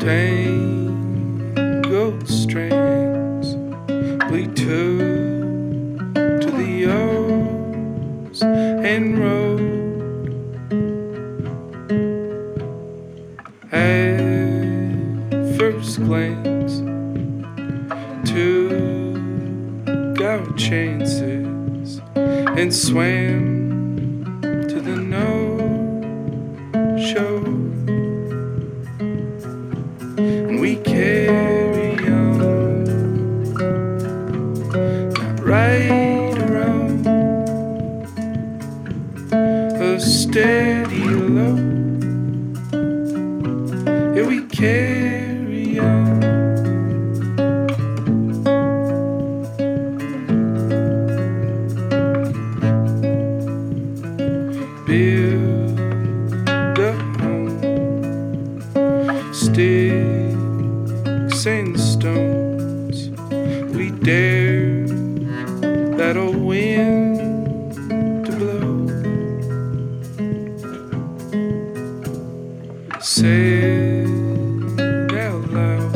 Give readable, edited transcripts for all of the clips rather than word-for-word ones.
Tangled strings lead to the O's and road. At first glance, took our chances and swam to the no-show. And we carry on, not right or wrong, a steady low. Yeah, we carry on. Build a home, sticks and stones. We dare that old wind to blow. Said out loud,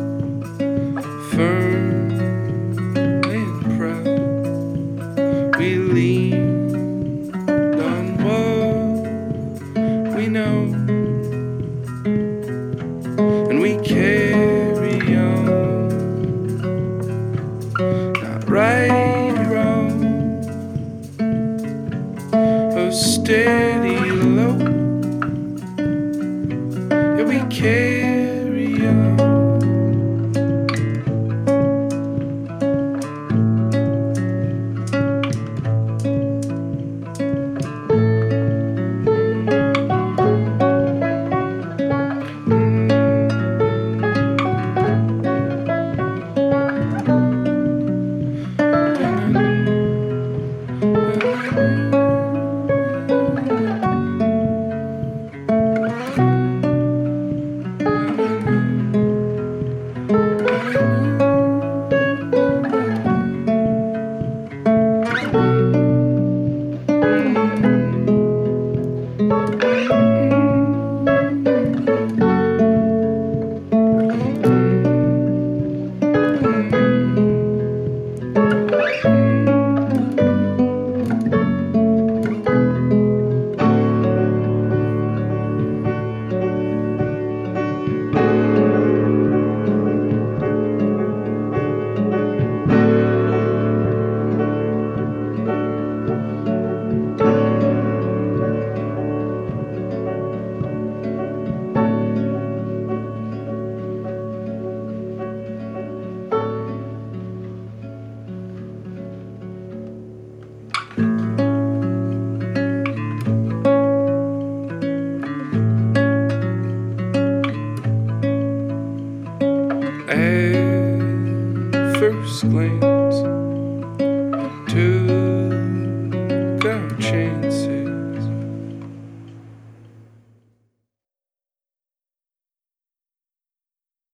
firm and proud, we lean on what we know, and we carry on, not right or wrong, a steady low. Yeah, we carry on. At first glance,